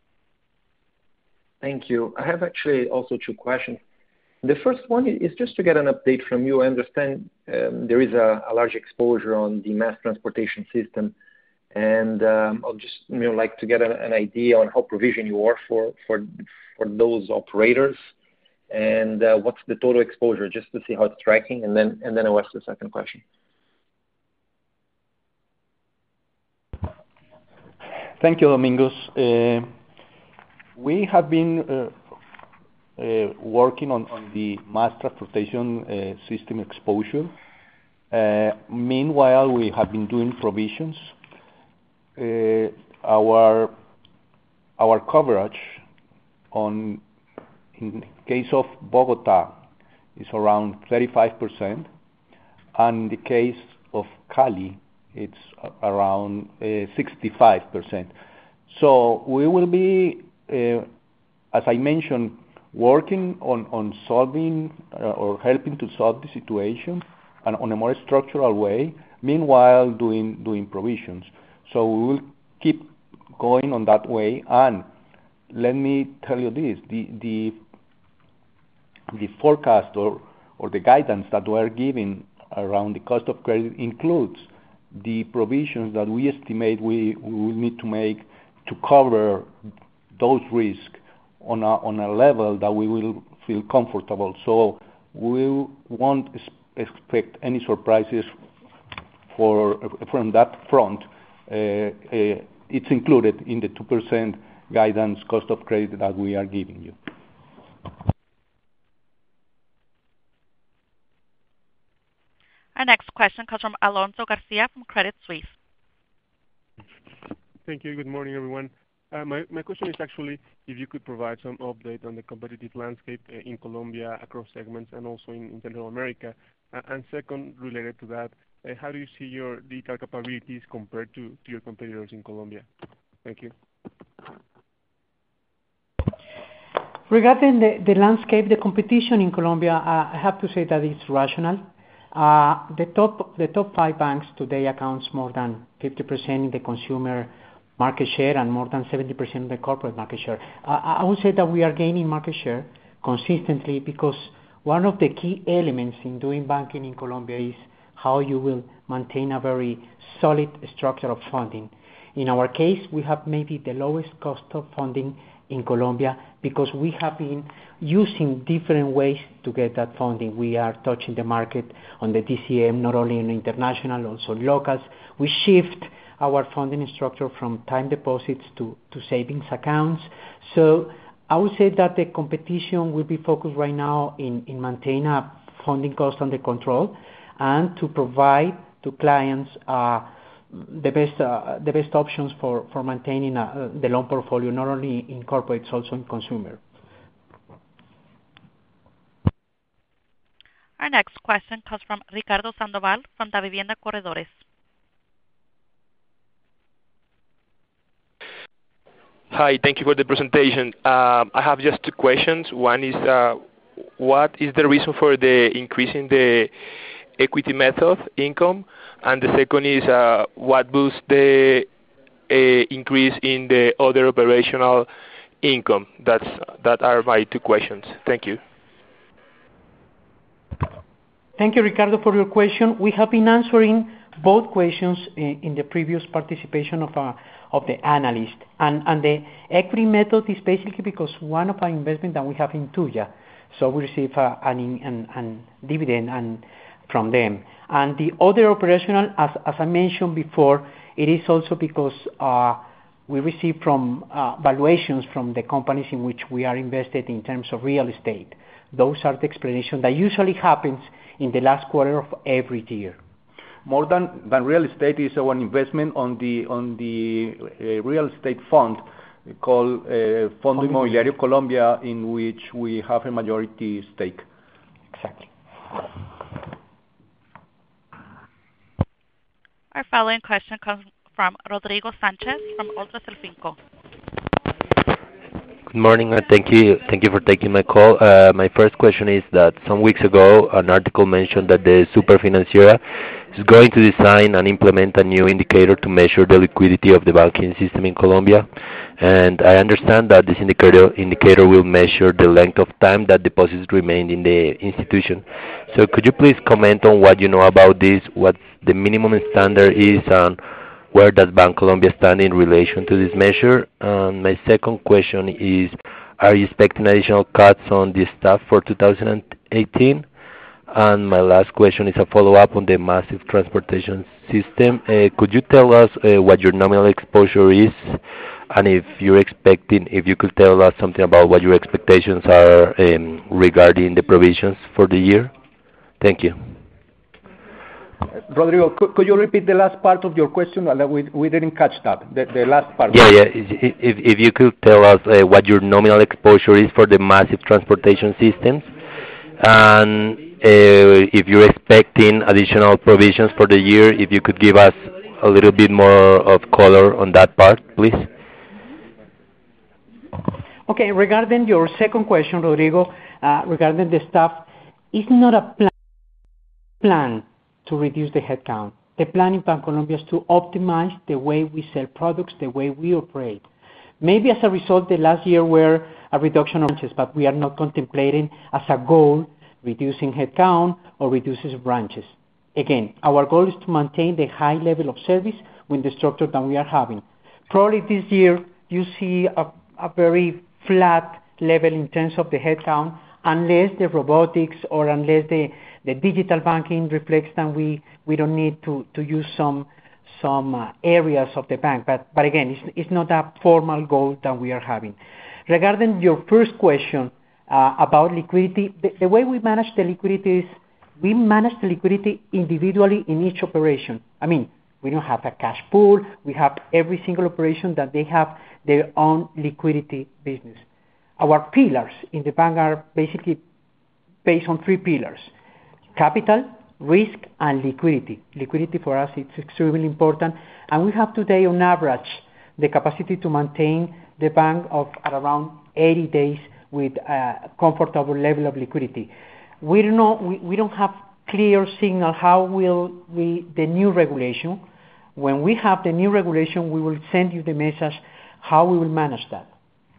S10: Thank you. I have actually also two questions. The first one is just to get an update from you. I understand um, there is a, a large exposure on the mass transportation system, and um, I'll just you know like to get an, an idea on how provisioned you are for for for those operators, and uh, what's the total exposure, just to see how it's tracking, and then and then I'll ask the second question.
S2: Thank you, Domingos. Uh, we have been uh, uh, working on, on the mass transportation uh, system exposure. Uh, meanwhile, we have been doing provisions. Uh, our our coverage on in case of Bogota is around thirty-five percent, and in the case of Cali, it's around uh, sixty-five percent. So we will be, uh, as I mentioned, working on, on solving uh, or helping to solve the situation and on a more structural way, meanwhile doing, doing provisions. So we will keep going on that way. And let me tell you this, the, the, the forecast or, or the guidance that we are giving around the cost of credit includes the provisions that we estimate we, we will need to make to cover those risks on a, on a level that we will feel comfortable. So we won't expect any surprises for, from that front. Uh, uh, it's included in the two percent guidance cost of credit that we are giving you.
S1: Our next question comes from Alonso Garcia from Credit Suisse.
S11: Thank you. Good morning, everyone. Uh, my, my question is actually if you could provide some update on the competitive landscape uh, in Colombia across segments and also in, in Central America. Uh, and second, related to that, uh, how do you see your digital capabilities compared to, to your competitors in Colombia? Thank you.
S4: Regarding the, the landscape, the competition in Colombia, uh, I have to say that it's rational. Uh, the top the top five banks today accounts more than fifty percent in the consumer market share and more than seventy percent in the corporate market share. Uh, I would say that we are gaining market share consistently because one of the key elements in doing banking in Colombia is how you will maintain a very solid structure of funding. In our case, we have maybe the lowest cost of funding in Colombia because we have been using different ways to get that funding. We are touching the market on the D C M, not only in international, also locals. We shift our funding structure from time deposits to, to savings accounts. So I would say that the competition will be focused right now in, in maintaining a funding cost under control and to provide to clients uh, the best uh, the best options for, for maintaining uh, the loan portfolio, not only in corporates, also in consumer.
S1: Our next question comes from Ricardo Sandoval from Davivienda Corredores.
S12: Hi, thank you for the presentation. Um, I have just two questions. One is, uh, what is the reason for the increase in the equity method income? And the second is, uh, what boosts the uh, increase in the other operational income? That's, that are my two questions. Thank you.
S4: Thank you, Ricardo, for your question. We have been answering both questions in, in the previous participation of, our, of the analyst. And, and the equity method is basically because one of our investments that we have in Tuya, so we receive uh, an, an, an dividend and from them. And the other operational, as, as I mentioned before, it is also because uh, we receive from uh, valuations from the companies in which we are invested in terms of real estate. Those are the explanations that usually happens in the last quarter of every year.
S2: More than, than real estate is our investment on the on the uh, real estate fund called uh, Fondo Inmobiliario Colombia, in which we have a majority stake.
S4: Exactly.
S1: Our following question comes from Rodrigo Sanchez from Otros El Cinco.
S13: Good morning, and thank you thank you for taking my call. Uh, my first question is that some weeks ago, an article mentioned that the Superfinanciera is going to design and implement a new indicator to measure the liquidity of the banking system in Colombia. And I understand that this indicator indicator will measure the length of time that deposits remain in the institution. So could you please comment on what you know about this, what the minimum standard is, and where does Bancolombia stand in relation to this measure? And my second question is, are you expecting additional cuts on the staff for two thousand eighteen? And my last question is a follow-up on the massive transportation system. Uh, could you tell us uh, what your nominal exposure is, and if you're expecting, if you could tell us something about what your expectations are um, regarding the provisions for the year? Thank you.
S2: Rodrigo, could, could you repeat the last part of your question? We, we didn't catch that, the, the last part.
S13: Yeah, yeah. If, if you could tell us uh, what your nominal exposure is for the massive transportation systems, and uh, if you're expecting additional provisions for the year, if you could give us a little bit more of color on that part, please.
S4: Okay, regarding your second question, Rodrigo, uh, regarding the staff, it's not a plan, plan to reduce the headcount. The plan in Bancolombia is to optimize the way we sell products, the way we operate. Maybe as a result, the last year were a reduction of branches, but we are not contemplating as a goal reducing headcount or reducing branches. Again, our goal is to maintain the high level of service with the structure that we are having. Probably this year you see a, a very flat level in terms of the headcount, unless the robotics or unless the, the digital banking reflects that we, we don't need to, to use some some uh, areas of the bank. But, but again, it's, it's not a formal goal that we are having. Regarding your first question uh, about liquidity, the, the way we manage the liquidity is we manage the liquidity individually in each operation. I mean, we don't have a cash pool. We have every single operation that they have their own liquidity business. Our pillars in the bank are basically based on three pillars: capital, risk, and liquidity. Liquidity for us is extremely important, and we have today on average the capacity to maintain the bank of at around eighty days with a comfortable level of liquidity. We don't know, we, we don't have clear signal how will we, the new regulation, when we have the new regulation, we will send you the message how we will manage that.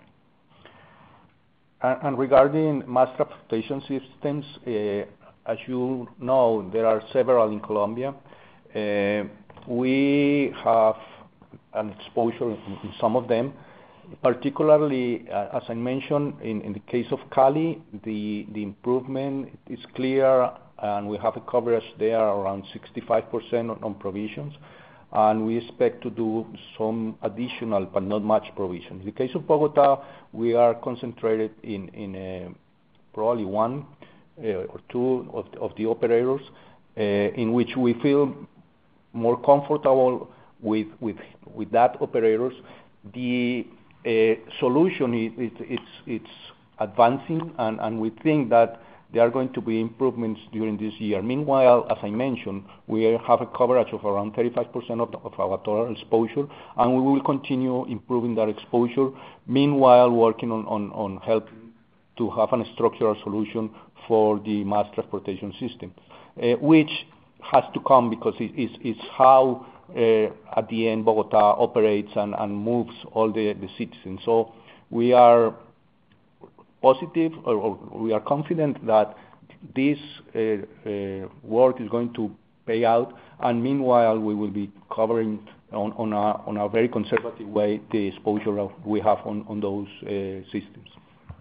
S2: And, and regarding mass transportation systems, uh, as you know, there are several in Colombia. Uh, we have an exposure in, in some of them. Particularly, uh, as I mentioned, in, in the case of Cali, the, the improvement is clear, and we have a coverage there around sixty-five percent on, on provisions, and we expect to do some additional, but not much provision. In the case of Bogota, we are concentrated in, in uh, probably one uh, or two of, of the operators, uh, in which we feel more comfortable with, with, with that operators. The Uh, solution is it's it's advancing, and, and we think that there are going to be improvements during this year. Meanwhile, as I mentioned, we have a coverage of around thirty-five percent of, the, of our total exposure, and we will continue improving that exposure, meanwhile working on, on, on helping to have a structural solution for the mass transportation system, uh, which has to come because it, it's, it's how uh, at the end Bogota operates and, and moves all the, the citizens. So we are positive, or, or we are confident that this uh, uh, work is going to pay out, and meanwhile we will be covering on, on, a, on a very conservative way the exposure of, we have on, on those uh, systems.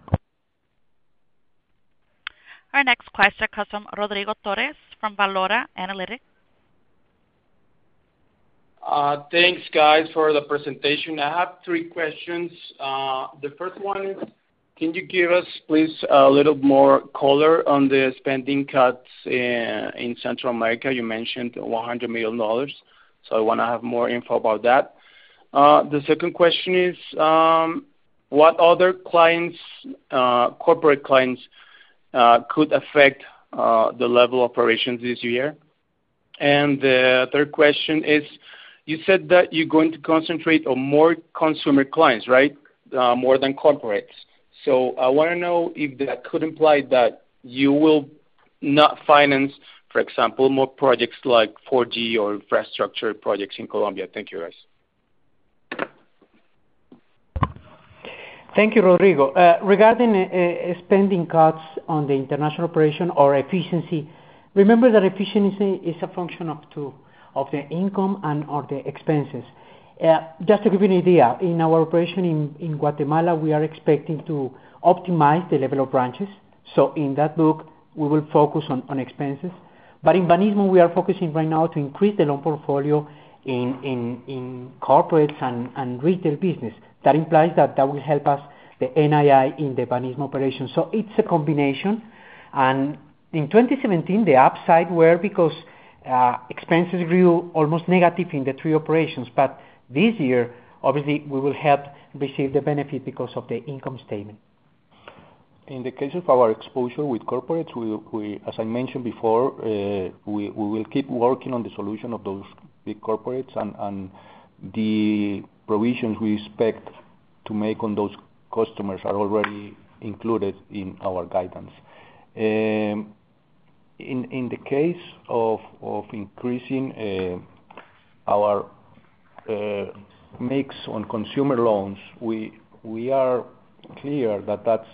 S1: Our next question comes from Rodrigo Torres from Valora Analytics.
S14: Uh, thanks, guys, for the presentation. I have three questions. Uh, the first one is, can you give us, please, a little more color on the spending cuts in, in Central America? You mentioned one hundred million dollars, so I want to have more info about that. Uh, the second question is, um, what other clients, uh, corporate clients, uh, could affect uh, the level of operations this year? And the third question is, you said that you're going to concentrate on more consumer clients, right? Uh, more than corporates. So I want to know if that could imply that you will not finance, for example, more projects like four G or infrastructure projects in Colombia. Thank you, guys.
S4: Thank you, Rodrigo. Uh, regarding uh, spending cuts on the international operation or efficiency, remember that efficiency is a function of two, of the income and of the expenses. Uh, just to give you an idea, in our operation in, in Guatemala, we are expecting to optimize the level of branches. So in that book, we will focus on, on expenses. But in Banismo, we are focusing right now to increase the loan portfolio in, in, in corporates and, and retail business. That implies that that will help us, the N I I in the Banismo operation. So it's a combination. And in twenty seventeen, the upside were because uh, expenses grew almost negative in the three operations. But this year, obviously, we will help receive the benefit because of the income statement.
S2: In the case of our exposure with corporates, we, we as I mentioned before, uh, we, we will keep working on the solution of those big corporates, and, and the provisions we expect to make on those customers are already included in our guidance. Um, in, in the case of, of increasing uh, our uh, mix on consumer loans, we, we are clear that that's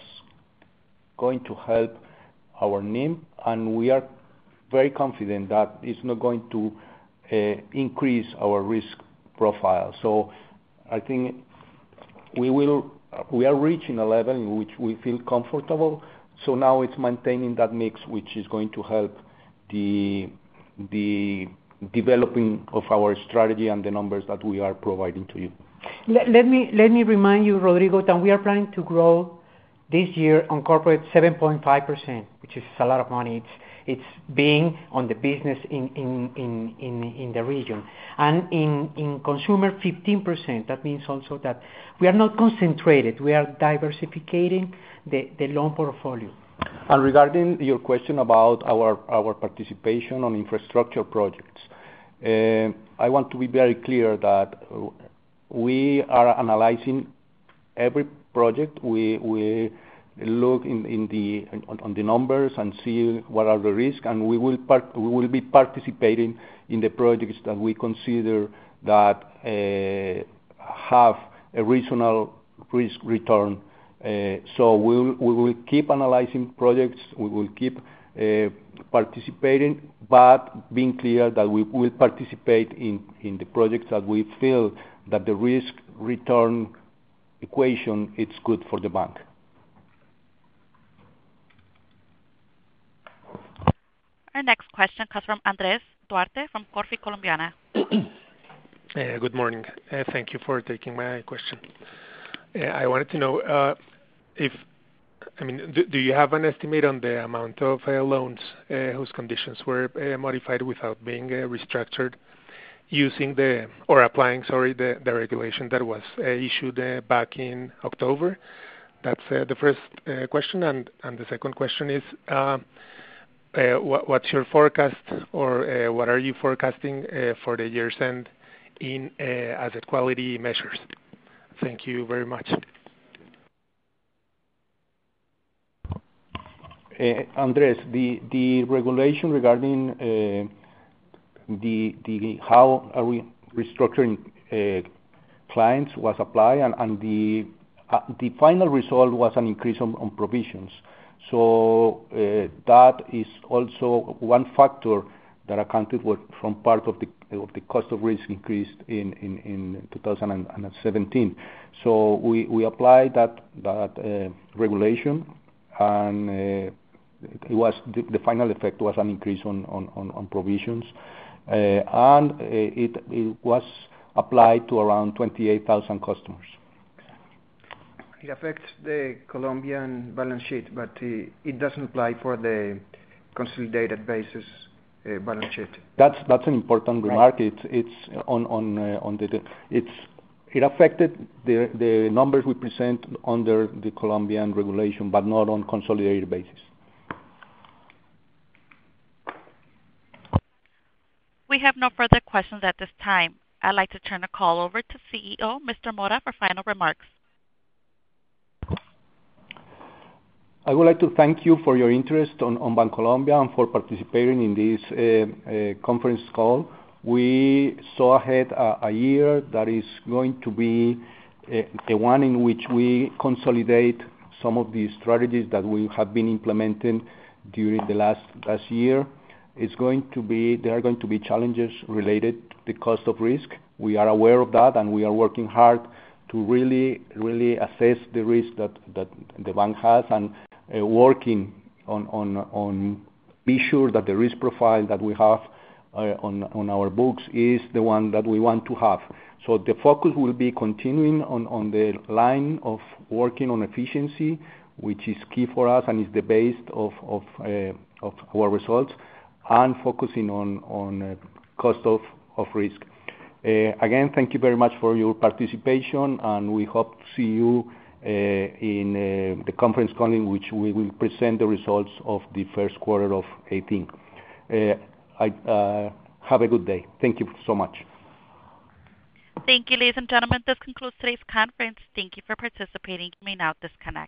S2: going to help our N I M, and we are very confident that it's not going to uh, increase our risk profile. So I think we will we are reaching a level in which we feel comfortable. So now it's maintaining that mix, which is going to help the the developing of our strategy and the numbers that we are providing to you.
S4: Let, let me let me remind you, Rodrigo, that we are planning to grow this year on corporate seven point five percent, which is a lot of money. It's it's being on the business in in, in, in, in the region. And in, in consumer, fifteen percent. That means also that we are not concentrated. We are diversifying the, the loan portfolio.
S2: And regarding your question about our, our participation on infrastructure projects, uh, I want to be very clear that we are analyzing every project. We we look in, in the on, on the numbers and see what are the risks, and we will part, we will be participating in the projects that we consider that uh, have a reasonable risk return. Uh, so we will, we will keep analyzing projects. We will keep uh, participating, but being clear that we will participate in, in the projects that we feel that the risk return equation it's good for the bank.
S1: Our next question comes from Andres Duarte from Corfi Colombiana.
S15: Uh, good morning. Uh, thank you for taking my question. Uh, I wanted to know uh, if, I mean, do, do you have an estimate on the amount of uh, loans uh, whose conditions were uh, modified without being uh, restructured, using the, or applying, sorry, the, the regulation that was uh, issued uh, back in October? That's uh, the first uh, question. And, and the second question is, uh, uh, what, what's your forecast, or uh, what are you forecasting uh, for the year's end in uh, asset quality measures? Thank you very much.
S2: Uh, Andres, the, the regulation regarding uh, the, the how are we restructuring uh, clients was applied, and, and the uh, the final result was an increase on, on provisions. So uh, that is also one factor that accounted for from part of the of the cost of risk increase in, in, in two thousand seventeen. So we, we applied that that uh, regulation, and uh, it was the, the final effect was an increase on on, on, on provisions, uh, and uh, it it was applied to around twenty-eight thousand customers.
S16: It affects the Colombian balance sheet, but uh, it doesn't apply for the consolidated basis uh, balance sheet.
S2: That's that's an important remark.
S16: Right.
S2: It's it's on on uh, on the it's it affected the the numbers we present under the Colombian regulation, but not on consolidated basis.
S1: We have no further questions at this time. I'd like to turn the call over to C E O, Mister Mora, for final remarks.
S2: I would like to thank you for your interest on, on Bancolombia and for participating in this uh, uh, conference call. We saw ahead a, a year that is going to be a, a one in which we consolidate some of the strategies that we have been implementing during the last last year. It's going to be there are going to be challenges related to the cost of risk. We are aware of that, and we are working hard to really really assess the risk that, that the bank has, and Uh, working on, on, on be sure that the risk profile that we have uh, on, on our books is the one that we want to have. So the focus will be continuing on, on the line of working on efficiency, which is key for us and is the base of, of, uh, of our results, and focusing on, on uh, cost of, of risk. Uh, again, thank you very much for your participation, and we hope to see you Uh, in uh, the conference call in which we will present the results of the first quarter of eighteen. Uh, I, uh, have a good day. Thank you so much.
S1: Thank you, ladies and gentlemen. This concludes today's conference. Thank you for participating. You may now disconnect.